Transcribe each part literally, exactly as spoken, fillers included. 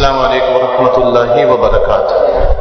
السلام علیکم ورحمۃ اللہ وبرکاتہ.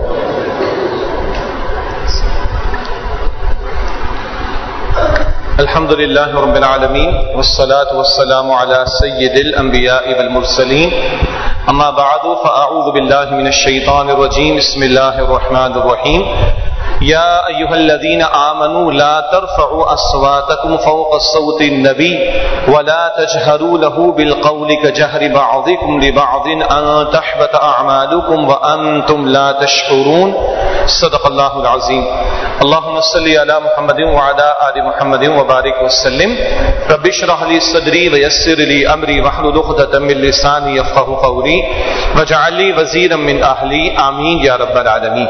الحمد للہ رب العالمین والصلاة والسلام علی سید الانبیاء والمرسلین. اما بعد فاعوذ باللہ من الشیطان الرجیم. بسم اللہ الرحمن الرحیم. یا ایھا الذین آمنوا لا ترفعوا اصواتکم فوق صوت النبی ولا تجهروا له بالقول كجهر بعضکم لبعض ان تحبط اعمالکم وانتم لا تشعرون. صدق اللہ العظیم. اللهم صل علی محمد وعلى آل محمد وبارک وسلم. رب اشرح لي صدری ويسر لي امری واحلل عقدۃ من لسانی یفقهوا قولی واجعل لي وزیرا من اہلی. آمین یا رب العالمین.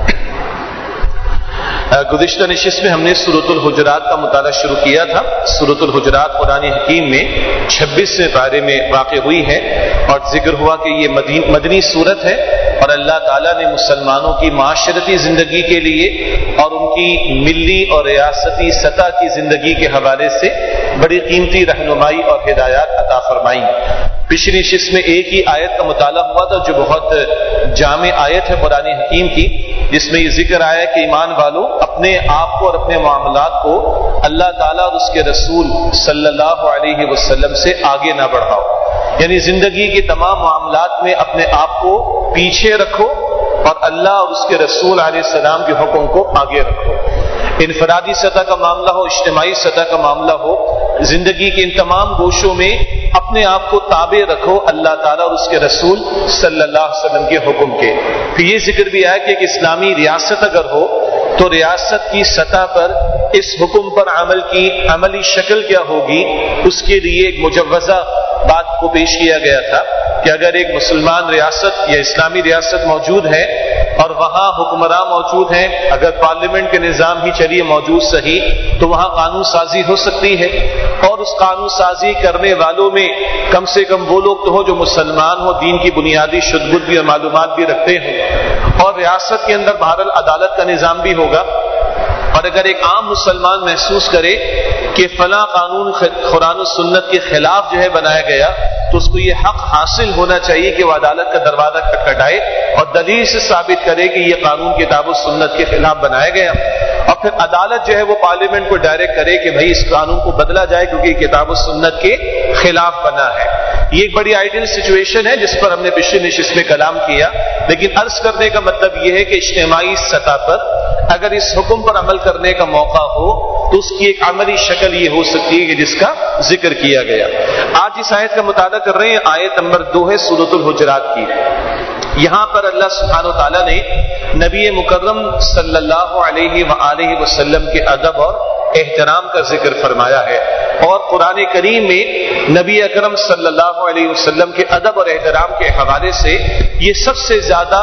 گزشتہ نشست میں ہم نے سورۃ الحجرات کا مطالعہ شروع کیا تھا. سورۃ الحجرات قرآن حکیم میں چھبیسویں پارے میں واقع ہوئی ہے اور ذکر ہوا کہ یہ مدنی سورت ہے اور اللہ تعالیٰ نے مسلمانوں کی معاشرتی زندگی کے لیے اور ان کی ملی اور ریاستی سطح کی زندگی کے حوالے سے بڑی قیمتی رہنمائی اور ہدایات عطا فرمائی. پچھلی نشست میں ایک ہی آیت کا مطالعہ ہوا تھا جو بہت جامع آیت ہے قرآن حکیم کی، جس میں یہ ذکر آیا کہ ایمان والوں اپنے آپ کو اور اپنے معاملات کو اللہ تعالیٰ اور اس کے رسول صلی اللہ علیہ وسلم سے آگے نہ بڑھاؤ. یعنی زندگی کے تمام معاملات میں اپنے آپ کو پیچھے رکھو اور اللہ اور اس کے رسول علیہ السلام کے حکم کو آگے رکھو. انفرادی سطح کا معاملہ ہو، اجتماعی سطح کا معاملہ ہو، زندگی کے ان تمام گوشوں میں اپنے آپ کو تابع رکھو اللہ تعالیٰ اور اس کے رسول صلی اللہ علیہ وسلم کے حکم کے. پھر یہ ذکر بھی آیا کہ ایک اسلامی ریاست اگر ہو تو ریاست کی سطح پر اس حکم پر عمل کی عملی شکل کیا ہوگی، اس کے لیے ایک مجوزہ بات کو پیش کیا گیا تھا کہ اگر ایک مسلمان ریاست یا اسلامی ریاست موجود ہے اور وہاں حکمراں موجود ہیں، اگر پارلیمنٹ کے نظام ہی چلیے موجود صحیح، تو وہاں قانون سازی ہو سکتی ہے اور اس قانون سازی کرنے والوں میں کم سے کم وہ لوگ تو ہو جو مسلمان ہو، دین کی بنیادی شد بد بھی اور معلومات بھی رکھتے ہیں، اور ریاست کے اندر بہرحال عدالت کا نظام بھی ہوگا. اور اگر ایک عام مسلمان محسوس کرے کہ فلاں قانون قرآن و سنت کے خلاف جو ہے بنایا گیا، تو اس کو یہ حق حاصل ہونا چاہیے کہ وہ عدالت کا دروازہ کھٹکھٹائے اور دلیل سے ثابت کرے کہ یہ قانون کتاب و سنت کے خلاف بنایا گیا، اور پھر عدالت جو ہے وہ پارلیمنٹ کو ڈائریکٹ کرے کہ بھائی اس قانون کو بدلا جائے کیونکہ یہ کتاب و سنت کے خلاف بنا ہے. یہ ایک بڑی آئیڈیل سچویشن ہے جس پر ہم نے پچھلی نشست میں کلام کیا، لیکن عرض کرنے کا مطلب یہ ہے کہ اجتماعی سطح پر اگر اس حکم پر عمل کرنے کا موقع ہو تو اس کی ایک عملی شکل یہ ہو سکتی ہے کہ جس کا ذکر کیا گیا. آج اس آیت کا مطالعہ کر رہے ہیں، آیت نمبر دو ہے سورۃ الحجرات کی. یہاں پر اللہ سبحانہ و تعالیٰ نے نبی مکرم صلی اللہ علیہ وآلہ وسلم کے ادب اور احترام کا ذکر فرمایا ہے، اور قرآن کریم میں نبی اکرم صلی اللہ علیہ وسلم کے ادب اور احترام کے حوالے سے یہ سب سے زیادہ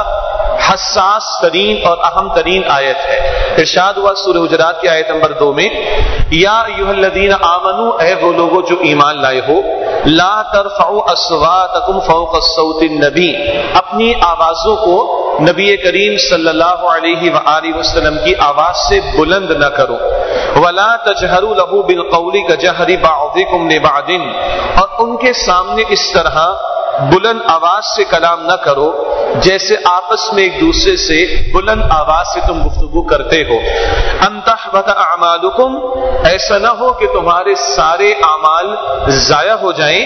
حساس ترین اور اہم ترین آیت ہے. ارشاد ہوا سورہ حجرات کی آیت نمبر دو میں، یا ایھا الذین آمنوا، اے وہ لوگوں جو ایمان لائے ہو، لا ترفعوا اصواتکم فوق صوت النبی، اپنی آوازوں کو نبی کریم صلی اللہ علیہ وآلہ وسلم کی آواز سے بلند نہ کرو، ولا تجہروا له بالقول كجهر بعضکم لبعض، اور ان کے سامنے اس طرح بلند آواز سے کلام نہ کرو جیسے آپس میں ایک دوسرے سے بلند آواز سے تم گفتگو کرتے ہو. ان تحبط اعمالکم، ایسا نہ ہو کہ تمہارے سارے اعمال ضائع ہو جائیں،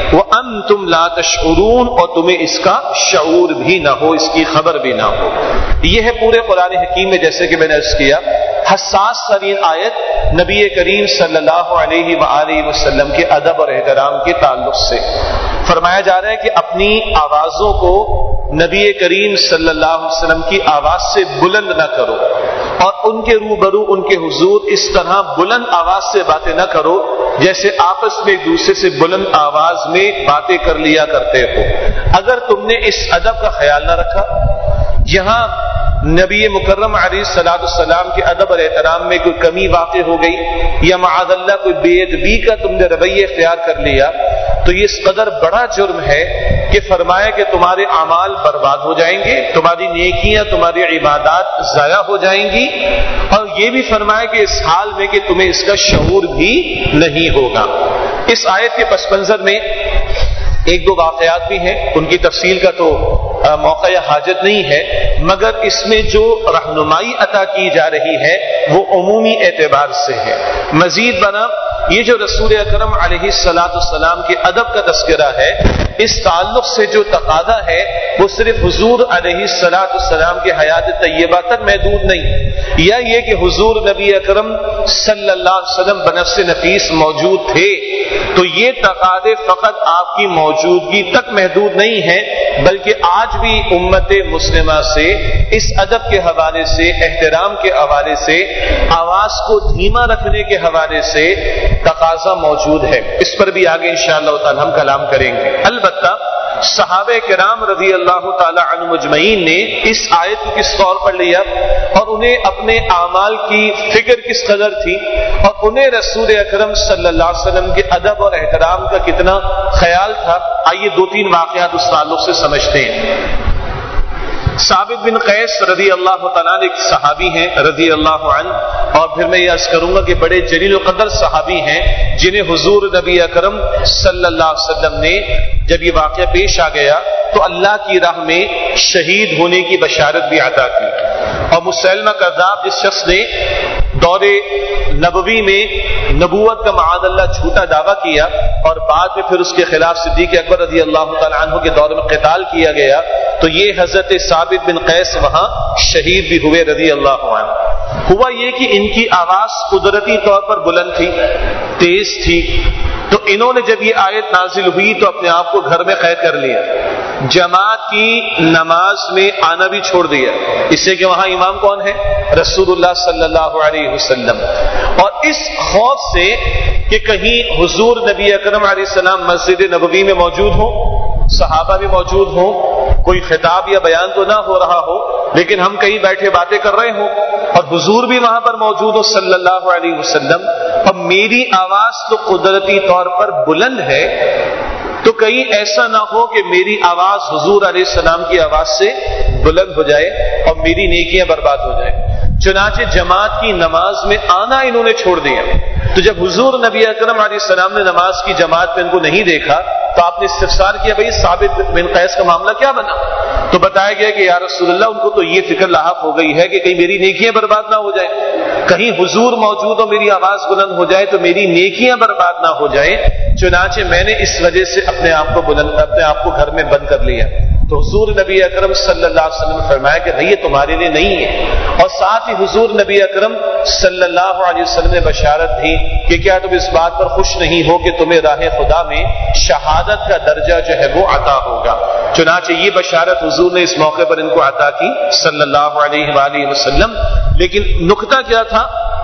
وانتم لا تشعرون، اور تمہیں اس کا شعور بھی نہ ہو، اس کی خبر بھی نہ ہو. یہ ہے پورے قرآن حکیم میں، جیسے کہ میں نے عرض کیا، حساس ترین آیت نبی کریم صلی اللہ علیہ وآلہ وسلم کے ادب اور احترام کے تعلق سے. فرمایا جا رہا ہے کہ اپنی آوازوں کو نبی کریم صلی اللہ علیہ وسلم کی آواز سے بلند نہ کرو، اور ان کے روبرو ان کے حضور اس طرح بلند آواز سے باتیں نہ کرو جیسے آپس میں ایک دوسرے سے بلند آواز میں باتیں کر لیا کرتے ہو. اگر تم نے اس ادب کا خیال نہ رکھا، جہاں نبی مکرم علیہ الصلوۃ والسلام کے ادب اور احترام میں کوئی کمی واقع ہو گئی یا معاذ اللہ کوئی بے ادبی کا تم نے رویہ اختیار کر لیا، تو یہ اس قدر بڑا جرم ہے کہ فرمایا کہ تمہارے اعمال برباد ہو جائیں گے، تمہاری نیکیاں تمہاری عبادات ضائع ہو جائیں گی، اور یہ بھی فرمایا کہ اس حال میں کہ تمہیں اس کا شعور بھی نہیں ہوگا. اس آیت کے پس منظر میں ایک دو واقعات بھی ہیں، ان کی تفصیل کا تو موقع یا حاجت نہیں ہے، مگر اس میں جو رہنمائی عطا کی جا رہی ہے وہ عمومی اعتبار سے ہے۔ مزید بنا یہ جو رسول اکرم علیہ الصلوۃ والسلام کے ادب کا تذکرہ ہے، اس تعلق سے جو تقاضا ہے وہ صرف حضور علیہ الصلوۃ والسلام کے حیات طیبہ تک محدود نہیں، یا یہ کہ حضور نبی اکرم صلی اللہ علیہ وسلم بنفس نفیس موجود تھے تو یہ تقاضے فقط آپ کی موجودگی تک محدود نہیں ہیں، بلکہ آج بھی امت مسلمہ سے اس ادب کے حوالے سے، احترام کے حوالے سے، آواز کو دھیما رکھنے کے حوالے سے تقاضا موجود ہے۔ اس پر بھی آگے انشاءاللہ تعالی ہم کلام کریں گے۔ البتہ صحابہ کرام رضی اللہ تعالی عنہ مجمعین نے اس آیت کو کس طور پر لیا اور انہیں اپنے اعمال کی فکر کس قدر تھی اور انہیں رسول اکرم صلی اللہ علیہ وسلم کے ادب اور احترام کا کتنا خیال تھا، آئیے دو تین واقعات اس تعلق سے سمجھتے ہیں۔ ثابت بن قیس رضی اللہ تعالیٰ عنہ ایک صحابی ہیں رضی اللہ عنہ، اور پھر میں یہ عرض کروں گا کہ بڑے جلیل القدر صحابی ہیں جنہیں حضور نبی اکرم صلی اللہ علیہ وسلم نے جب یہ واقعہ پیش آ گیا تو اللہ کی راہ میں شہید ہونے کی بشارت بھی عطا کی۔ اور مسلمہ کذاب جس شخص نے دور نبوی میں نبوت کا معاذ اللہ جھوٹا دعویٰ کیا اور بعد میں پھر اس کے خلاف صدیق اکبر رضی اللہ تعالیٰ عنہ کے دور میں قتال کیا گیا، تو یہ حضرت ثابت بن قیس وہاں شہید بھی ہوئے رضی اللہ عنہ۔ ہوا یہ کہ ان کی آواز قدرتی طور پر بلند تھی، تیز تھی، تو انہوں نے جب یہ آیت نازل ہوئی تو اپنے آپ کو گھر میں قید کر لیا، جماعت کی نماز میں آنا بھی چھوڑ دیا، اس سے کہ وہاں امام کون ہے؟ رسول اللہ صلی اللہ علیہ وسلم۔ اور اس خوف سے کہ کہیں حضور نبی اکرم علیہ السلام مسجد نبوی میں موجود ہوں، صحابہ بھی موجود ہوں، کوئی خطاب یا بیان تو نہ ہو رہا ہو لیکن ہم کہیں بیٹھے باتیں کر رہے ہوں اور حضور بھی وہاں پر موجود ہو صلی اللہ علیہ وسلم، اور میری آواز تو قدرتی طور پر بلند ہے، تو کہیں ایسا نہ ہو کہ میری آواز حضور علیہ السلام کی آواز سے بلند ہو جائے اور میری نیکیاں برباد ہو جائیں۔ چنانچہ جماعت کی نماز میں آنا انہوں نے چھوڑ دیا۔ تو جب حضور نبی اکرم علیہ السلام نے نماز کی جماعت میں ان کو نہیں دیکھا تو آپ نے استفسار کیا، بھئی ثابت بن قیس کا معاملہ کیا بنا؟ تو بتایا گیا کہ یا رسول اللہ ان کو تو یہ فکر لاحق ہو گئی ہے کہ کہیں میری نیکیاں برباد نہ ہو جائیں، کہیں حضور موجود ہو میری آواز بلند ہو جائے تو میری نیکیاں برباد نہ ہو جائیں، چنانچہ میں نے اس وجہ سے اپنے آپ کو بلند اپنے آپ کو گھر میں بند کر لیا۔ تو حضور نبی اکرم صلی اللہ علیہ وسلم نے فرمایا کہ نہیں، یہ تمہارے لیے نہیں ہے، اور ساتھ ہی حضور نبی اکرم صلی اللہ علیہ وسلم نے بشارت دی کہ کیا تم اس بات پر خوش نہیں ہو کہ تمہیں راہ خدا میں شہادت کا درجہ جو ہے وہ عطا ہوگا۔ چنانچہ یہ بشارت حضور نے اس موقع پر ان کو عطا کی صلی اللہ علیہ وآلہ وسلم۔ لیکن نکتہ کیا تھا؟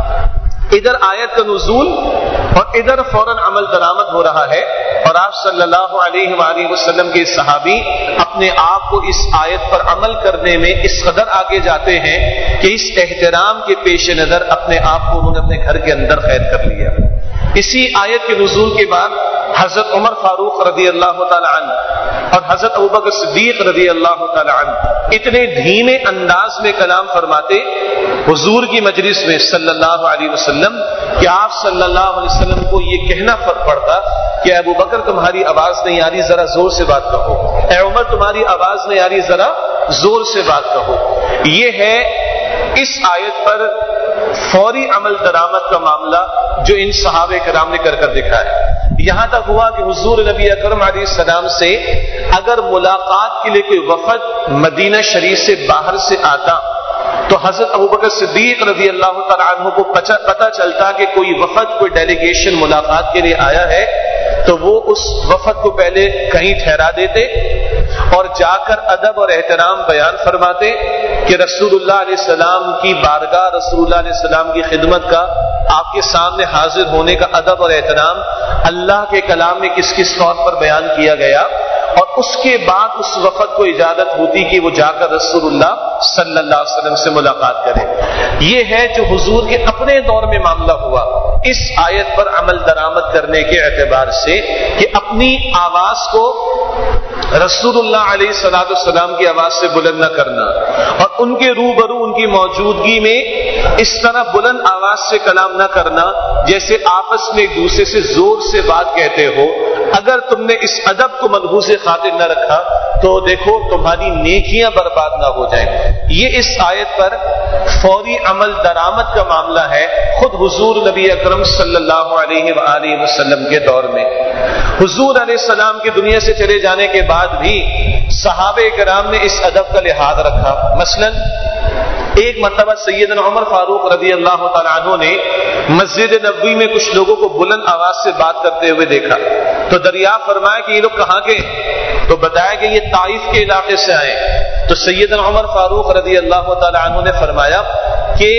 ادھر آیت کا نزول اور ادھر فوراً عمل درآمد ہو رہا ہے، اور آپ صلی اللہ علیہ وآلہ وسلم کے صحابی اپنے آپ کو اس آیت پر عمل کرنے میں اس قدر آگے جاتے ہیں کہ اس احترام کے پیش نظر اپنے آپ کو انہوں نے اپنے گھر کے اندر قید کر لیا۔ اسی آیت کے نزول کے بعد حضرت عمر فاروق رضی اللہ تعالی عنہ اور حضرت ابوبکر صدیق رضی اللہ تعالی عنہ اتنے دھیمے انداز میں کلام فرماتے حضور کی مجلس میں صلی اللہ علیہ وسلم کہ آپ صلی اللہ علیہ وسلم کو یہ کہنا پڑتا کہ ابو بکر تمہاری آواز نہیں آ رہی، ذرا زور سے بات کہو، اے عمر تمہاری آواز نہیں آ رہی، ذرا زور سے بات کہو۔ یہ ہے اس آیت پر فوری عمل درآمد کا معاملہ جو ان صحابہ کرام نے کر کر دکھایا۔ یہاں تک ہوا کہ حضور نبی اکرم علیہ السلام سے اگر ملاقات کے لیے کوئی وفد مدینہ شریف سے باہر سے آتا تو حضرت ابوبکر صدیق رضی اللہ تعالیٰ عنہ کو پتہ چلتا کہ کوئی وفد کوئی ڈیلیگیشن ملاقات کے لیے آیا ہے تو وہ اس وفد کو پہلے کہیں ٹھہرا دیتے اور جا کر ادب اور احترام بیان فرماتے کہ رسول اللہ علیہ السلام کی بارگاہ، رسول اللہ علیہ السلام کی خدمت کا، آپ کے سامنے حاضر ہونے کا ادب اور احترام اللہ کے کلام میں کس کس طور پر بیان کیا گیا، اور اس کے بعد اس وفد کو اجازت ہوتی کہ وہ جا کر رسول اللہ صلی اللہ علیہ وسلم سے ملاقات کرے۔ یہ ہے جو حضور کے اپنے دور میں معاملہ ہوا اس آیت پر عمل درآمد کرنے کے اعتبار سے کہ اپنی آواز کو رسول اللہ علیہ الصلوۃ والسلام کی آواز سے بلند نہ کرنا اور ان کے روبرو ان کی موجودگی میں اس طرح بلند آواز سے کلام نہ کرنا جیسے آپس میں ایک دوسرے سے زور سے بات کہتے ہو، اگر تم نے اس ادب کو ملحوظ خاطر نہ رکھا تو دیکھو تمہاری نیکیاں برباد نہ ہو جائیں. یہ اس آیت پر فوری عمل درآمد کا معاملہ ہے خود حضور نبی اکرم صلی اللہ علیہ وآلہ وسلم کے دور میں. حضور علیہ السلام کی دنیا سے چلے جانے کے بعد بھی صحابہ کرام نے اس ادب کا لحاظ رکھا. مثلا ایک مرتبہ سیدنا عمر فاروق رضی اللہ تعالیٰ عنہ نے مسجد نبوی میں کچھ لوگوں کو بلند آواز سے بات کرتے ہوئے دیکھا تو دریافت فرمایا کہ یہ لوگ کہاں کے؟ تو بتایا کہ یہ طائف کے علاقے سے آئے. تو سیدنا عمر فاروق رضی اللہ تعالیٰ عنہ نے فرمایا کہ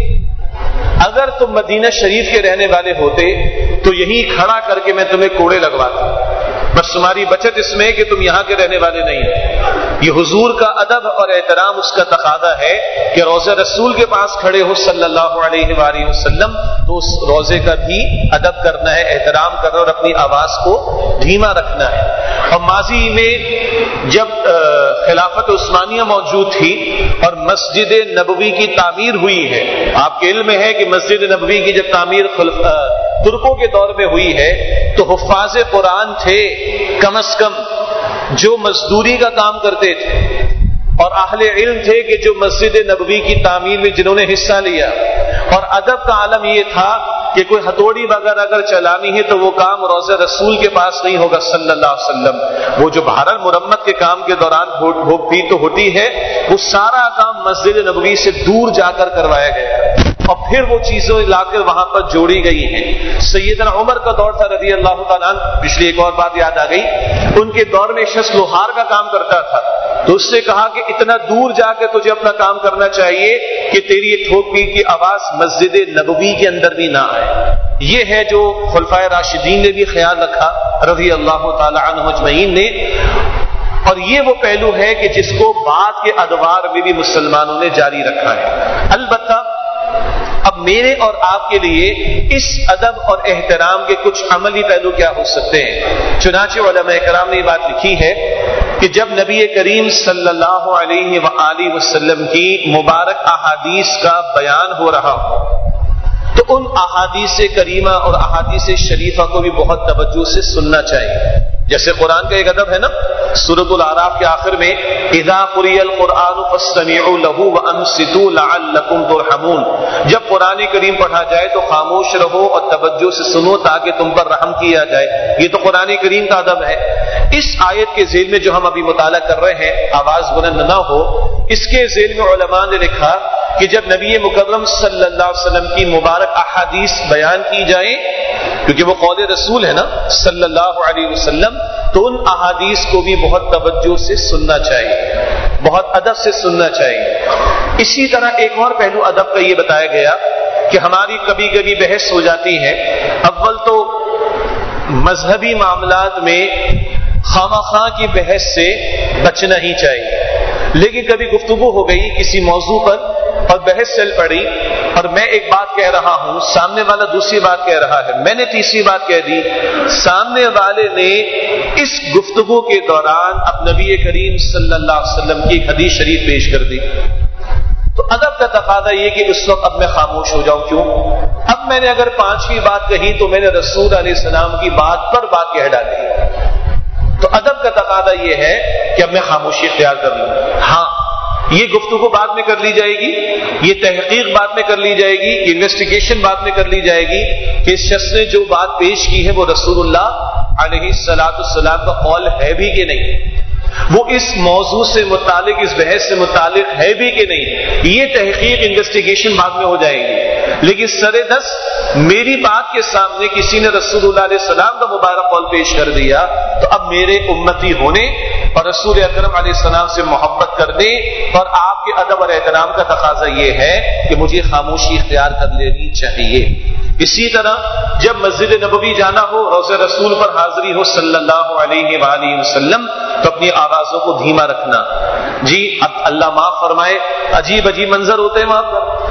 اگر تم مدینہ شریف کے رہنے والے ہوتے تو یہی کھڑا کر کے میں تمہیں کوڑے لگواتا. بس تمہاری بچت اس میں کہ تم یہاں کے رہنے والے نہیں ہیں. یہ حضور کا ادب اور احترام اس کا تقاضا ہے کہ روضہ رسول کے پاس کھڑے ہو صلی اللہ علیہ وآلہ وسلم تو اس روضے کا بھی ادب کرنا ہے, احترام کرنا اور اپنی آواز کو دھیما رکھنا ہے. اور ماضی میں جب خلافت عثمانیہ موجود تھی اور مسجد نبوی کی تعمیر ہوئی ہے, آپ کے علم میں ہے کہ مسجد نبوی کی جب تعمیر ترکوں کے دور میں ہوئی ہے تو حفاظ قرآن تھے کم از کم جو مزدوری کا کام کرتے تھے اور اہل علم تھے کہ جو مسجد نبوی کی تعمیر میں جنہوں نے حصہ لیا. اور ادب کا عالم یہ تھا کہ کوئی ہتھوڑی وغیرہ اگر چلانی ہے تو وہ کام روضہ رسول کے پاس نہیں ہوگا صلی اللہ علیہ وسلم. وہ جو بہرحال مرمت کے کام کے دوران بھی تو ہوتی ہے, وہ سارا کام مسجد نبوی سے دور جا کر کروایا گیا اور پھر وہ چیزیں لا کر وہاں پر جوڑی گئی ہیں. سیدنا عمر کا دور تھا رضی اللہ تعالیٰ عنہ. پچھلی ایک اور بات یاد آ گئی, ان کے دور میں شخص لوہار کا کام کرتا تھا تو اس نے کہا کہ اتنا دور جا کے تجھے اپنا کام کرنا چاہیے کہ تیری ٹھوک پیر کی آواز مسجد نبوی کے اندر بھی نہ آئے. یہ ہے جو خلفائے راشدین نے بھی خیال رکھا رضی اللہ تعالیٰ عنہ اجمعین نے. اور یہ وہ پہلو ہے کہ جس کو بعد کے ادوار میں بھی مسلمانوں نے جاری رکھا ہے. البتہ اب میرے اور آپ کے لیے اس ادب اور احترام کے کچھ عملی پہلو کیا ہو سکتے ہیں. چنانچہ علماء کرام نے یہ بات لکھی ہے کہ جب نبی کریم صلی اللہ علیہ وآلہ وسلم کی مبارک احادیث کا بیان ہو رہا ہو تو ان احادیث کریمہ اور احادیث شریفہ کو بھی بہت توجہ سے سننا چاہیے. جیسے قرآن کا ایک ادب ہے نا, سورۃ الاعراف کے آخر میں اذا قرئ القرآن فاستمعوا له وانصتوا لعلکم ترحمون, جب قرآن کریم پڑھا جائے تو خاموش رہو اور توجہ سے سنو تاکہ تم پر رحم کیا جائے. یہ تو قرآن کریم کا ادب ہے. اس آیت کے ذیل میں جو ہم ابھی مطالعہ کر رہے ہیں, آواز بلند نہ ہو, اس کے ذیل میں علماء نے لکھا کہ جب نبی مکرم صلی اللہ علیہ وسلم کی مبارک احادیث بیان کی جائیں, کیونکہ وہ قول رسول ہے نا صلی اللہ علیہ وسلم, تو ان احادیث کو بھی بہت توجہ سے سننا چاہیے, بہت ادب سے سننا چاہیے. اسی طرح ایک اور پہلو ادب کا یہ بتایا گیا کہ ہماری کبھی کبھی بحث ہو جاتی ہے. اول تو مذہبی معاملات میں خامخواہ کی بحث سے بچنا ہی چاہیے, لیکن کبھی گفتگو ہو گئی کسی موضوع پر اور بحث چل پڑی اور میں ایک بات کہہ رہا ہوں, سامنے والا دوسری بات کہہ رہا ہے, میں نے تیسری بات کہہ دی, سامنے والے نے اس گفتگو کے دوران اب نبی کریم صلی اللہ علیہ وسلم کی حدیث شریف پیش کر دی. تو ادب کا تقاضا یہ کہ اس وقت اب میں خاموش ہو جاؤں. کیوں؟ اب میں نے اگر پانچویں بات کہی تو میں نے رسول علیہ السلام کی بات پر بات کہہ ڈالی. تو ادب کا تقاضا یہ ہے کہ اب میں خاموشی اختیار کر لوں. ہاں, یہ گفتگو بعد میں کر لی جائے گی, یہ تحقیق بعد میں کر لی جائے گی, یہ انویسٹیگیشن بعد میں کر لی جائے گی کہ اس شخص نے جو بات پیش کی ہے وہ رسول اللہ علیہ الصلوۃ والسلام کا قول ہے بھی کہ نہیں, وہ اس موضوع سے متعلق, اس بحث سے متعلق ہے بھی کہ نہیں. یہ تحقیق انویسٹیگیشن بعد میں ہو جائے گی. لیکن سر دس میری بات کے سامنے کسی نے رسول اللہ علیہ السلام کا مبارک قول پیش کر دیا تو اب میرے امتی ہونے اور رسول اکرم علیہ السلام سے محبت کرنے اور آپ کے ادب اور احترام کا تقاضا یہ ہے کہ مجھے خاموشی اختیار کر لینی چاہیے. اسی طرح جب مسجد نبوی جانا ہو, روضہ رسول پر حاضری ہو صلی اللہ علیہ وآلہ وسلم, تو اپنی آوازوں کو دھیما رکھنا. جی اب اللہ معاف فرمائے, عجیب عجیب منظر ہوتے ہیں وہاں پر.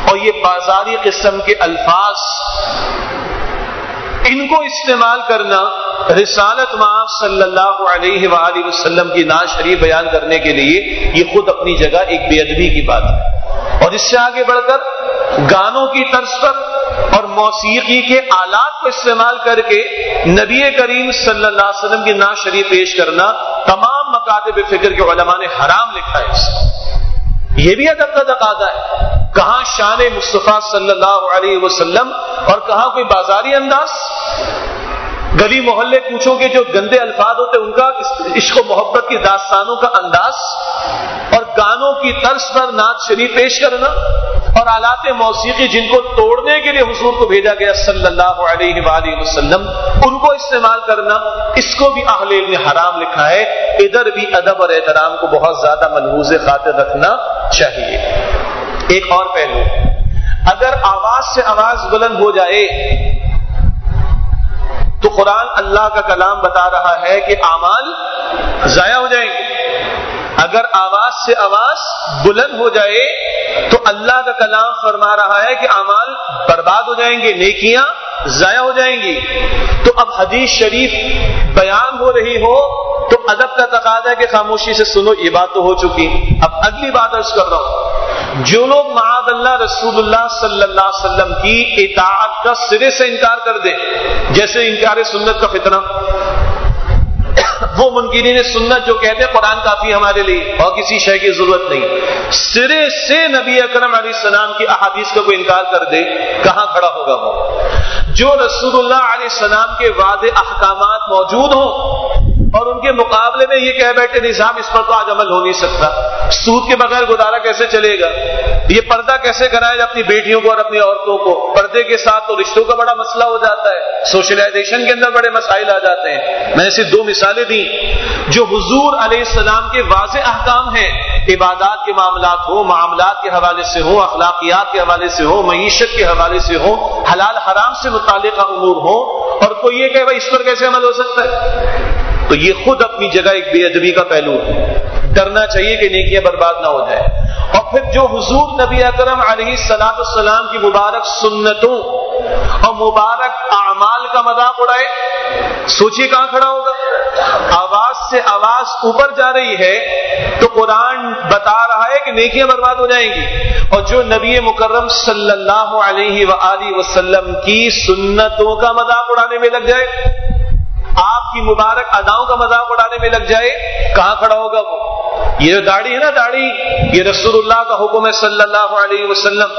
اور یہ بازاری قسم کے الفاظ ان کو استعمال کرنا رسالت مآب صلی اللہ علیہ وآلہ وسلم کی نعت شریف بیان کرنے کے لیے یہ خود اپنی جگہ ایک بے ادبی کی بات ہے. اور اس سے آگے بڑھ کر گانوں کی طرز پر اور موسیقی کے آلات کو استعمال کر کے نبی کریم صلی اللہ علیہ وسلم کی نعت شریف پیش کرنا تمام مکاتب فکر کے علماء نے حرام لکھا ہے. اس کو یہ بھی ادب کا تقاضا ہے. کہاں شان مصطفیٰ صلی اللہ علیہ وسلم اور کہاں کوئی بازاری انداز. گلی محلے کوچوں کے جو گندے الفاظ ہوتے ان کا عشق و محبت کی داستانوں کا انداز اور گانوں کی طرز پر نعت شریف پیش کرنا اور آلات موسیقی جن کو توڑنے کے لیے حضور کو بھیجا گیا صلی اللہ علیہ وآلہ وسلم ان کو استعمال کرنا اس کو بھی اہل علم نے حرام لکھا ہے. ادھر بھی ادب اور احترام کو بہت زیادہ ملحوظ خاطر رکھنا چاہیے. ایک اور پہلو، اگر آواز سے آواز بلند ہو جائے تو قرآن اللہ کا کلام بتا رہا ہے کہ اعمال ضائع ہو جائیں گے. اگر آواز سے آواز بلند ہو جائے تو اللہ کا کلام فرما رہا ہے کہ اعمال برباد ہو جائیں گے، نیکیاں ضائع ہو جائیں گی. تو اب حدیث شریف بیان ہو رہی ہو تو ادب کا تقاضا ہے کہ خاموشی سے سنو. یہ بات تو ہو چکی. اب اگلی بات عرض کر رہا ہوں، جو لوگ معاذ اللہ رسول اللہ صلی اللہ علیہ وسلم کی اطاعت کا سرے سے انکار کر دیں، جیسے انکار سنت کا فتنہ، وہ منکرین سنت جو کہتے ہیں قرآن کافی ہمارے لیے اور کسی شے کی ضرورت نہیں، سرے سے نبی اکرم علیہ السلام کی احادیث کا کوئی انکار کر دے، کہاں کھڑا ہوگا وہ؟ جو رسول اللہ علیہ السلام کے واضح احکامات موجود ہوں اور ان کے مقابلے میں یہ کہہ بیٹھے نہیں صاحب اس پر تو آج عمل ہو نہیں سکتا، سود کے بغیر گزارا کیسے چلے گا، یہ پردہ کیسے کرائے جا اپنی بیٹیوں کو اور اپنی عورتوں کو، پردے کے ساتھ تو رشتوں کا بڑا مسئلہ ہو جاتا ہے، سوشلائزیشن کے اندر بڑے مسائل آ جاتے ہیں. میں نے صرف دو مثالیں دی جو حضور علیہ السلام کے واضح احکام ہیں، عبادات کے معاملات ہوں، معاملات کے حوالے سے ہوں، اخلاقیات کے حوالے سے ہوں، معیشت کے حوالے سے ہوں، حلال حرام سے متعلقہ امور ہوں، اور کوئی یہ کہ بھائی اس پر کیسے عمل ہو سکتا ہے. تو یہ خود اپنی جگہ ایک بے ادبی کا پہلو ہے. ڈرنا چاہیے کہ نیکیاں برباد نہ ہو جائے. اور پھر جو حضور نبی اکرم علیہ الصلوۃ والسلام کی مبارک سنتوں اور مبارک اعمال کا مذاق اڑائے، سوچیے کہاں کھڑا ہوگا. آواز سے آواز اوپر جا رہی ہے تو قرآن بتا رہا ہے کہ نیکیاں برباد ہو جائیں گی. اور جو نبی مکرم صلی اللہ علیہ وآلہ وسلم کی سنتوں کا مذاق اڑانے میں لگ جائے، آپ کی مبارک اداؤں کا مذاق اڑانے میں لگ جائے، کہاں کھڑا ہوگا وہ؟ یہ داڑھی ہے نا، داڑھی یہ رسول اللہ کا حکم ہے صلی اللہ علیہ وسلم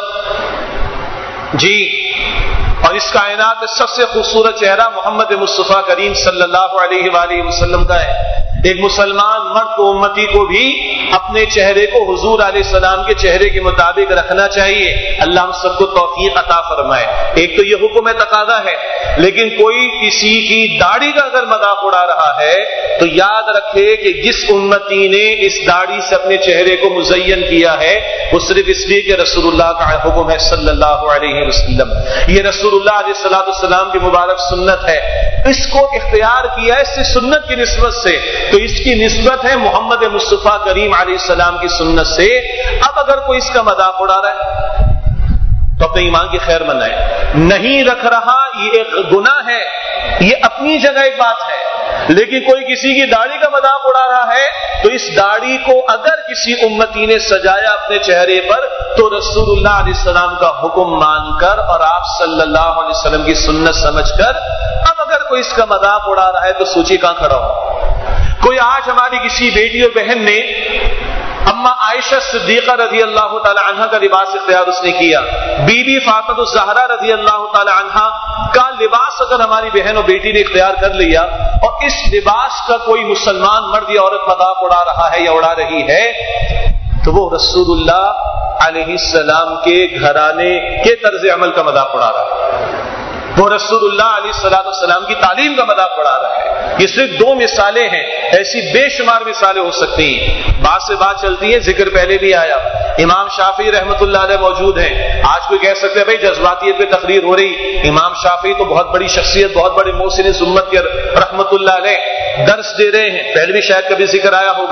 جی. اور اس کائنات میں سب سے خوبصورت چہرہ محمد مصطفیٰ کریم صلی اللہ علیہ وآلہ وسلم کا ہے. ایک مسلمان مرد کو امتی کو بھی اپنے چہرے کو حضور علیہ السلام کے چہرے کے مطابق رکھنا چاہیے. اللہ ہم سب کو توفیق عطا فرمائے. ایک تو یہ حکم ہے، تقاضا ہے، لیکن کوئی کسی کی داڑھی کا اگر مذاق اڑا رہا ہے تو یاد رکھے کہ جس امتی نے اس داڑھی سے اپنے چہرے کو مزین کیا ہے وہ صرف اس لیے کہ رسول اللہ کا حکم ہے صلی اللہ علیہ وسلم. یہ رسول اللہ علیہ الصلوۃ والسلام کی مبارک سنت ہے، اس کو اختیار کیا ہے اس سے سنت کی نسبت سے، تو اس کی نسبت ہے محمد مصطفیٰ کریم علیہ السلام کی سنت سے. اب اگر کوئی اس کا مذاق اڑا رہا ہے تو اپنے ایمان کی خیر منائے. نہیں رکھ رہا یہ ایک گناہ ہے، یہ اپنی جگہ ایک بات ہے، لیکن کوئی کسی کی داڑھی کا مذاق اڑا رہا ہے تو اس داڑھی کو اگر کسی امتی نے سجایا اپنے چہرے پر تو رسول اللہ علیہ السلام کا حکم مان کر اور آپ صلی اللہ علیہ وسلم کی سنت سمجھ کر اب اگر کوئی اس کا مذاق اڑا رہا ہے تو سوچی کہاں کھڑا ہو. کوئی آج ہماری کسی بیٹی اور بہن نے اما عائشہ صدیقہ رضی اللہ تعالی عنہا کا لباس اختیار اس نے کیا، بی بی فاطمہ الزہرا رضی اللہ تعالی عنہا کا لباس اگر ہماری بہن اور بیٹی نے اختیار کر لیا اور اس لباس کا کوئی مسلمان مرد یا عورت مذاق اڑا رہا ہے یا اڑا رہی ہے تو وہ رسول اللہ علیہ السلام کے گھرانے کے طرز عمل کا مذاق اڑا رہا ہے، وہ رسول اللہ علیہ الصلوۃ والسلام کی تعلیم کا مذاق اڑا رہا ہے. یہ صرف دو مثالیں ہیں، ایسی بے شمار مثالیں ہو سکتی ہیں. بات سے بات چلتی ہے، ذکر پہلے بھی آیا، امام شافعی رحمۃ اللہ علیہ موجود ہیں. آج کوئی کہہ سکتے ہیں بھائی جذباتیت پہ تقریر ہو رہی، امام شافعی تو بہت بڑی شخصیت، بہت بڑے محسن امت کے رحمۃ اللہ علیہ درس دے رہے ہیں، پہلے بھی شاید کبھی ذکر آیا ہوگا.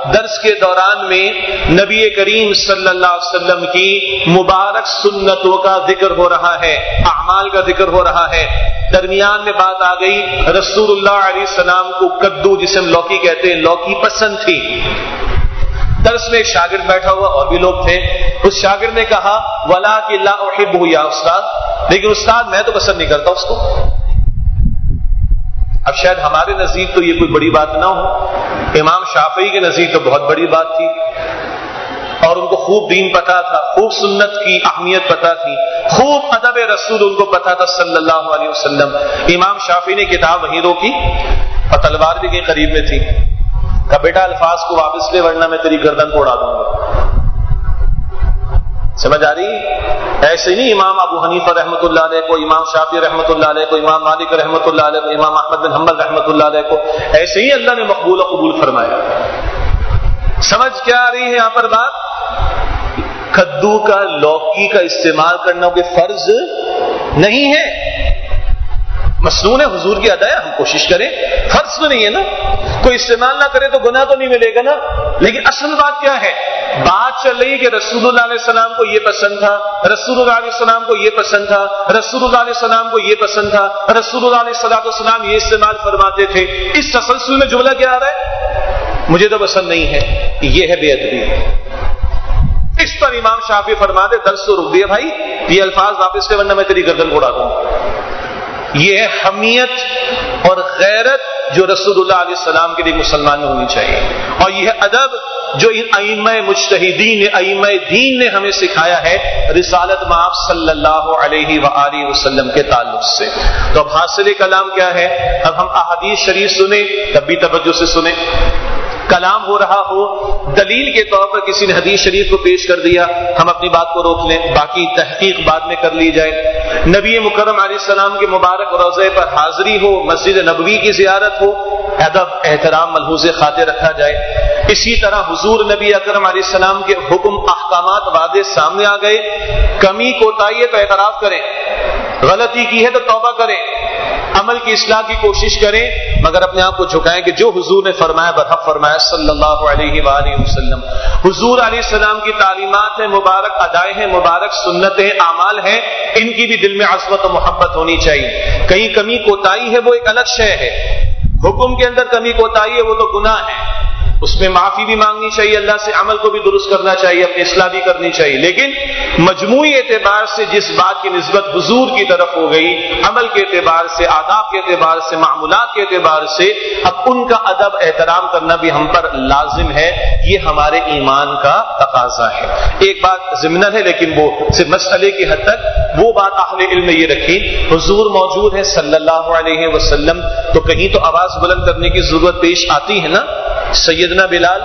درس کے دوران میں نبی کریم صلی اللہ علیہ وسلم کی مبارک سنتوں کا ذکر ہو رہا ہے، اعمال کا ذکر ہو رہا ہے، درمیان میں بات آ گئی رسول اللہ علیہ السلام کو کدو جسے ہم لوکی کہتے ہیں لوکی پسند تھی۔ درس میں ایک شاگرد بیٹھا ہوا اور بھی لوگ تھے، اس شاگرد نے کہا وَلَٰكِن لَا أُحِبُّهُ یا استاد، لیکن استاد میں تو پسند نہیں کرتا اس کو۔ اب شاید ہمارے نزدیک تو یہ کوئی بڑی بات نہ ہو، امام شافعی کے نزدیک تو بہت بڑی بات تھی، اور ان کو خوب دین پتا تھا، خوب سنت کی اہمیت پتا تھی، خوب ادب رسول ان کو پتا تھا صلی اللہ علیہ وسلم۔ امام شافعی نے کتاب وہیں روکی اور تلوار بھی کہیں قریب میں تھی، کہا بیٹا الفاظ کو واپس لے ورنہ میں تیری گردن کو اڑا دوں گا۔ سمجھ آ رہی؟ ایسے نہیں امام ابو حنیفہ رحمۃ اللہ علیہ کو، امام شافعی رحمۃ اللہ علیہ کو، امام مالک رحمۃ اللہ علیہ کو، امام احمد بن حنبل رحمۃ اللہ علیہ کو ایسے ہی اللہ نے مقبول و قبول فرمایا۔ سمجھ کیا آ رہی ہے یہاں پر بات؟ کدو کا لوکی کا استعمال کرنا کوئی فرض نہیں ہے، مصنون حضور کی ادا ہے، ہم کوشش کریں، فرض تو نہیں ہے نا، کوئی استعمال نہ کرے تو گناہ تو نہیں ملے گا نا۔ لیکن اصل بات کیا ہے؟ بات چل رہی کہ رسول اللہ علیہ السلام کو یہ پسند تھا، رسول اللہ علیہ السلام کو یہ پسند تھا، رسول اللہ علیہ السلام کو یہ پسند تھا، رسول اللہ علیہ السلام یہ استعمال فرماتے تھے۔ اس تسلسل میں جملہ کیا آ رہا ہے؟ مجھے تو پسند نہیں ہے، یہ ہے بے ادبی۔ اس پر امام شافعی فرماتے درس تو رک دیا بھائی، یہ الفاظ واپس لے ورنہ میں تیری گردن کو اڑا دوں۔ یہ ہے حمیت اور غیرت جو رسول اللہ علیہ السلام کے لیے مسلمان میں ہونی چاہیے، اور یہ ہے ادب جو ان ائمہ مجتہدین ائمہ دین نے ہمیں سکھایا ہے رسالت مآب صلی اللہ علیہ وآلہ وسلم کے تعلق سے۔ تو اب حاصل کلام کیا ہے؟ اب ہم احادیث شریف سنیں، تب بھی توجہ سے سنیں۔ کلام ہو رہا ہو، دلیل کے طور پر کسی نے حدیث شریف کو پیش کر دیا، ہم اپنی بات کو روک لیں، باقی تحقیق بعد میں کر لی جائے۔ نبی مکرم علیہ السلام کے مبارک روضے پر حاضری ہو، مسجد نبوی کی زیارت ہو، ادب احترام ملحوظ خاطر رکھا جائے۔ اسی طرح حضور نبی اکرم علیہ السلام کے حکم احکامات واضح سامنے آ گئے، کمی کوتاہی ہے تو اعتراف کریں، غلطی کی ہے تو توبہ کریں، عمل کی اصلاح کی کوشش کریں، مگر اپنے آپ کو جھکائیں کہ جو حضور نے فرمایا برحق فرمایا صلی اللہ علیہ وآلہ وسلم۔ حضور علیہ السلام کی تعلیمات ہیں، مبارک ادائیں ہیں، مبارک سنتیں، اعمال ہیں، ان کی بھی دل میں عظمت و محبت ہونی چاہیے۔ کہیں کمی کوتاہی ہے وہ ایک الگ شے ہے، حکم کے اندر کمی کوتاہی ہے وہ تو گناہ ہے، اس میں معافی بھی مانگنی چاہیے اللہ سے، عمل کو بھی درست کرنا چاہیے، اپنی اصلاح بھی کرنی چاہیے، لیکن مجموعی اعتبار سے جس بات کی نسبت حضور کی طرف ہو گئی، عمل کے اعتبار سے، آداب کے اعتبار سے، معمولات کے اعتبار سے، اب ان کا ادب احترام کرنا بھی ہم پر لازم ہے، یہ ہمارے ایمان کا تقاضا ہے۔ ایک بات ضمناً ہے لیکن وہ صرف مسئلے کی حد تک، وہ بات اہل علم نے یہ رکھی، حضور موجود ہے صلی اللہ علیہ وسلم تو کہیں تو آواز بلند کرنے کی ضرورت پیش آتی ہے نا۔ سیدنا بلال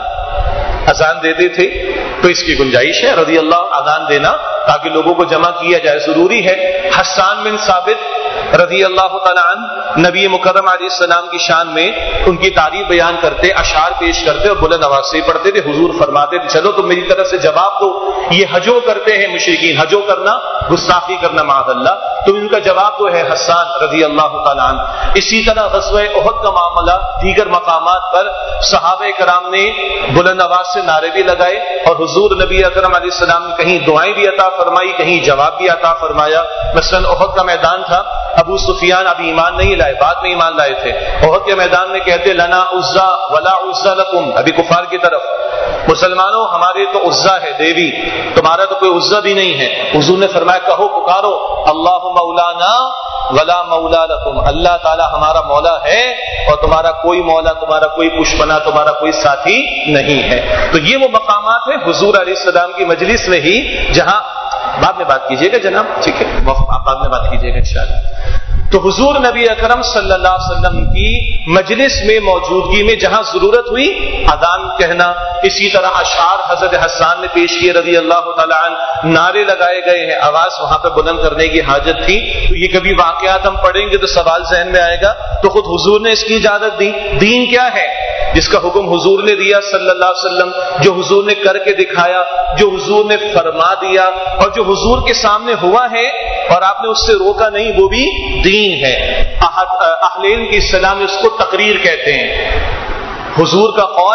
اذان دیتے تھے تو اس کی گنجائش ہے رضی اللہ اذان دینا تاکہ لوگوں کو جمع کیا جائے، ضروری ہے۔ حسان بن ثابت رضی اللہ تعالی عنہ نبی مکرم علیہ السلام کی شان میں ان کی تعریف بیان کرتے، اشعار پیش کرتے اور بلند آواز سے پڑھتے تھے، حضور فرماتے تھے چلو تم میری طرف سے جواب دو، یہ ہجو کرتے ہیں مشرکین، ہجو کرنا گستاخی کرنا معاذ اللہ، تو ان کا جواب تو ہے حسان رضی اللہ تعالی عنہ۔ اسی طرح غزوہ احد کا معاملہ، دیگر مقامات پر صحابہ کرام نے بلند آواز سے نعرے بھی لگائے اور حضور نبی اکرم علیہ السلام نے کہیں دعائیں بھی عطا فرمائی، کہیں جواب بھی عطا فرمایا۔ مثلاً احد کا میدان تھا، ابو سفیان ابھی ایمان نہیں لائے، بعد میں ایمان لائے تھے، احد کے میدان میں کہتے لنا عزا ولا عزا لکم، ابھی کفار کی طرف، مسلمانوں ہمارے تو عزا ہے دیوی، تمہارا تو کوئی عزا بھی نہیں ہے۔ حضور نے فرمایا کہو پکارو اللہ مولانا ولا مولا لکم، اللہ تعالی ہمارا مولا ہے اور تمہارا کوئی مولا، تمہارا کوئی پشپنا، تمہارا کوئی ساتھی نہیں ہے۔ تو یہ وہ مقامات ہیں حضور علیہ السلام کی مجلس میں ہی، جہاں بعد میں بات کیجیے گا جناب، ٹھیک ہے آپ بعد میں بات کیجیے گا انشاءاللہ۔ تو حضور نبی اکرم صلی اللہ علیہ وسلم کی مجلس میں موجودگی میں جہاں ضرورت ہوئی اذان کہنا، اسی طرح اشعار حضرت حسان نے پیش کیے رضی اللہ تعالی عنہ، نعرے لگائے گئے ہیں، آواز وہاں پہ بلند کرنے کی حاجت تھی۔ تو یہ کبھی واقعات ہم پڑھیں گے تو سوال ذہن میں آئے گا، تو خود حضور نے اس کی اجازت دی۔ دین کیا ہے؟ جس کا حکم حضور نے دیا صلی اللہ علیہ وسلم، جو حضور نے کر کے دکھایا، جو حضور نے فرما دیا اور جو حضور کے سامنے ہوا ہے اور آپ نے اس سے روکا نہیں، وہ بھی دین ہے۔ اہل علم کی اصطلاح میں اس کو تقریر کہتے ہیں۔ حضور کا قول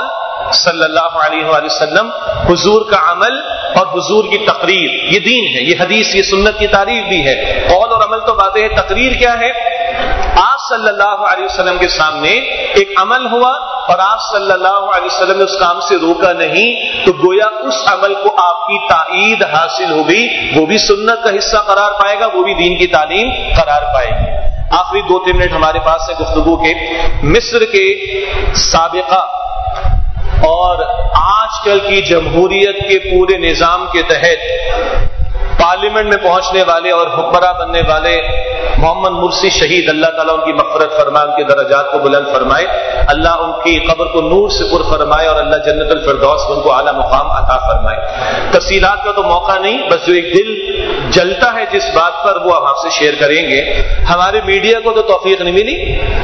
صلی اللہ علیہ وآلہ وسلم، حضور کا عمل اور حضور کی تقریر، یہ دین ہے، یہ حدیث، یہ سنت کی تعریف بھی ہے۔ قول اور عمل تو باتیں ہیں، تقریر کیا ہے؟ آپ صلی اللہ علیہ وسلم کے سامنے ایک عمل ہوا اور آپ صلی اللہ علیہ وسلم نے اس کام سے روکا نہیں، تو گویا اس عمل کو آپ کی تائید حاصل ہو گئی، وہ بھی سنت کا حصہ قرار پائے گا، وہ بھی دین کی تعلیم قرار پائے گی۔ آخری دو تین منٹ ہمارے پاس ہے گفتگو کے۔ مصر کے سابقہ اور آج کل کی جمہوریت کے پورے نظام کے تحت پارلیمنٹ میں پہنچنے والے اور حکمراں بننے والے محمد مرسی شہید، اللہ تعالیٰ ان کی مغفرت فرمائے، ان کے درجات کو بلند فرمائے، اللہ ان کی قبر کو نور سے پر فرمائے اور اللہ جنت الفردوس میں ان کو اعلیٰ مقام عطا فرمائے۔ تفصیلات کا تو موقع نہیں، بس جو ایک دل جلتا ہے جس بات پر وہ ہم آپ سے شیئر کریں گے۔ ہمارے میڈیا کو تو توفیق نہیں ملی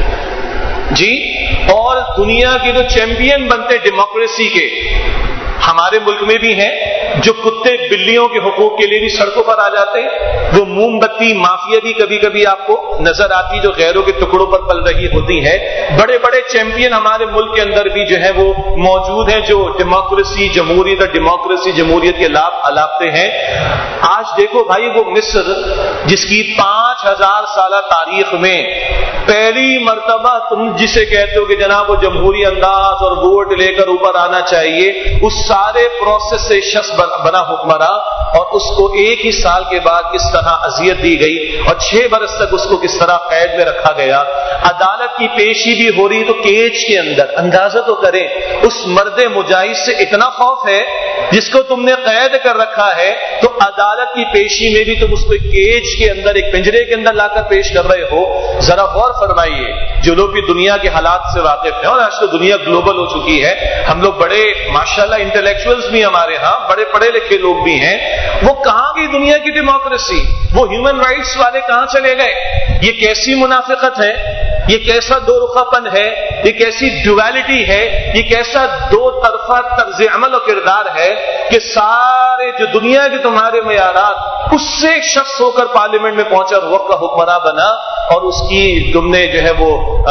جی، اور دنیا کے جو چیمپئن بنتے ڈیموکریسی کے ہمارے ملک میں بھی ہیں، جو کتے بلیوں کے حقوق کے لیے بھی سڑکوں پر آ جاتے ہیں، وہ موم بتی مافیا بھی کبھی کبھی آپ کو نظر آتی جو غیروں کے ٹکڑوں پر پل رہی ہوتی ہے۔ بڑے بڑے چیمپئن ہمارے ملک کے اندر بھی جو ہے وہ موجود ہیں، جو ڈیموکریسی، جمہوریت اور ڈیموکریسی جمہوریت کے لابھ الاپتے ہیں۔ آج دیکھو بھائی، وہ مصر جس کی پانچ ہزار سالہ تاریخ میں پہلی مرتبہ تم جسے کہتے ہو کہ جناب وہ جمہوری انداز اور ووٹ لے کر اوپر آنا چاہیے، اس سارے پروسیس سے شخص بنا حکمراں، اور اس کو ایک ہی سال کے بعد کس طرح اذیت دی گئی اور چھ برس تک اس کو کس طرح قید میں رکھا گیا۔ عدالت کی پیشی بھی ہو رہی تو کیج کے اندر، اندازہ تو کریں اس مرد مجاہد سے اتنا خوف ہے جس کو تم نے قید کر رکھا ہے، تو عدالت کی پیشی میں بھی تم اس کو ایک کیج کے اندر، ایک پنجرے کے اندر لا کر پیش کر رہے ہو۔ ذرا غور فرمائیے، جو لوگ بھی دنیا کے حالات سے واقف ہیں، اور آج تو دنیا گلوبل ہو چکی ہے، ہم لوگ بڑے ماشاءاللہ انٹلیکچوئلز بھی ہمارے ہاں، بڑے پڑھے لکھے لوگ بھی ہیں، وہ کہاں گئی دنیا کی ڈیموکریسی؟ وہ ہیومن رائٹس والے کہاں چلے گئے؟ یہ کیسی منافقت ہے، یہ کیسا دو رخا پن ہے، یہ کیسی ڈویلٹی ہے، یہ کیسا دو طرفہ طرز عمل و کردار ہے کہ سارے جو دنیا کے تمہارے معیارات، اس سے ایک شخص ہو کر پارلیمنٹ میں پہنچا اور وقت کا حکمراں بنا، اور اس کی تم نے جو ہے وہ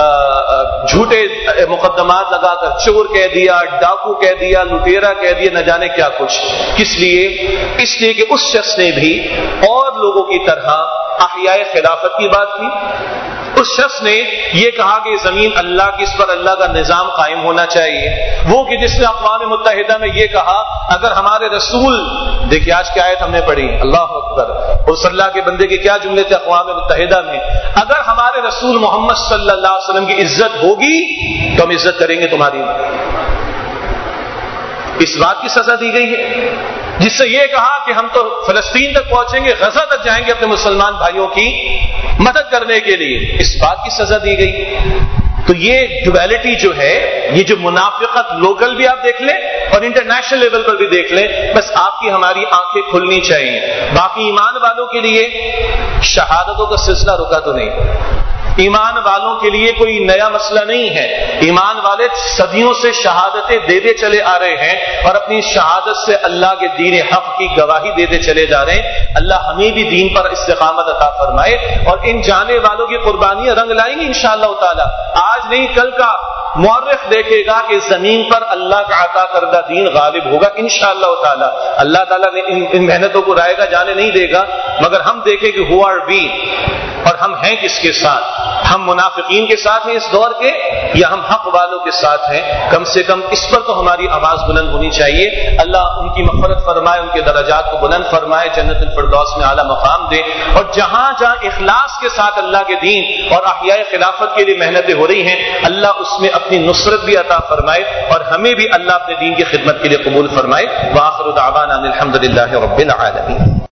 جھوٹے مقدمات لگا کر چور کہہ دیا، ڈاکو کہہ دیا، لٹیرا کہہ دیا، نہ جانے کیا کچھ۔ کس لیے؟ اس لیے کہ اس شخص نے بھی اور لوگوں کی طرح احیاء خلافت کی بات کی۔ اس شخص نے یہ کہا کہ زمین اللہ کی، اس پر اللہ کا نظام قائم ہونا چاہیے۔ وہ کہ جس نے اقوام متحدہ میں یہ کہا اگر ہمارے رسول، دیکھیے آج کیا آیت ہم نے پڑھی، اللہ اکبر، اس اللہ کے بندے کے کیا جملے تھے اقوام متحدہ میں، اگر ہمارے رسول محمد صلی اللہ علیہ وسلم کی عزت ہوگی تو ہم عزت کریں گے تمہاری۔ اس بات کی سزا دی گئی ہے۔ جس سے یہ کہا کہ ہم تو فلسطین تک پہنچیں گے، غزہ تک جائیں گے اپنے مسلمان بھائیوں کی مدد کرنے کے لیے، اس بات کی سزا دی گئی۔ تو یہ ڈویلٹی جو ہے، یہ جو منافقت لوکل بھی آپ دیکھ لیں اور انٹرنیشنل لیول پر بھی دیکھ لیں، بس آپ کی ہماری آنکھیں کھلنی چاہیے۔ باقی ایمان والوں کے لیے شہادتوں کا سلسلہ رکا تو نہیں، ایمان والوں کے لیے کوئی نیا مسئلہ نہیں ہے۔ ایمان والے صدیوں سے شہادتیں دیتے چلے آ رہے ہیں اور اپنی شہادت سے اللہ کے دین حق کی گواہی دیتے چلے جا رہے ہیں۔ اللہ ہمیں بھی دین پر استقامت عطا فرمائے اور ان جانے والوں کی قربانیاں رنگ لائیں گی انشاءاللہ تعالی۔ آج نہیں کل کا مورخ دیکھے گا کہ زمین پر اللہ کا عطا کردہ دین غالب ہوگا انشاءاللہ تعالی۔ اللہ تعالیٰ نے ان, ان محنتوں کو رائے گا جانے نہیں دے گا، مگر ہم دیکھیں کہ ہو آر وی، اور ہم ہیں کس کے ساتھ؟ ہم منافقین کے ساتھ ہیں اس دور کے، یا ہم حق والوں کے ساتھ ہیں؟ کم سے کم اس پر تو ہماری آواز بلند ہونی چاہیے۔ اللہ ان کی مغفرت فرمائے، ان کے درجات کو بلند فرمائے، جنت الفردوس میں اعلیٰ مقام دے، اور جہاں جہاں اخلاص کے ساتھ اللہ کے دین اور احیاء خلافت کے لیے محنتیں ہو رہی ہیں، اللہ اس میں اپنی نصرت بھی عطا فرمائے اور ہمیں بھی اللہ اپنے دین کی خدمت کے لیے قبول فرمائے۔ وآخر دعوانا الحمد للہ رب العالمین۔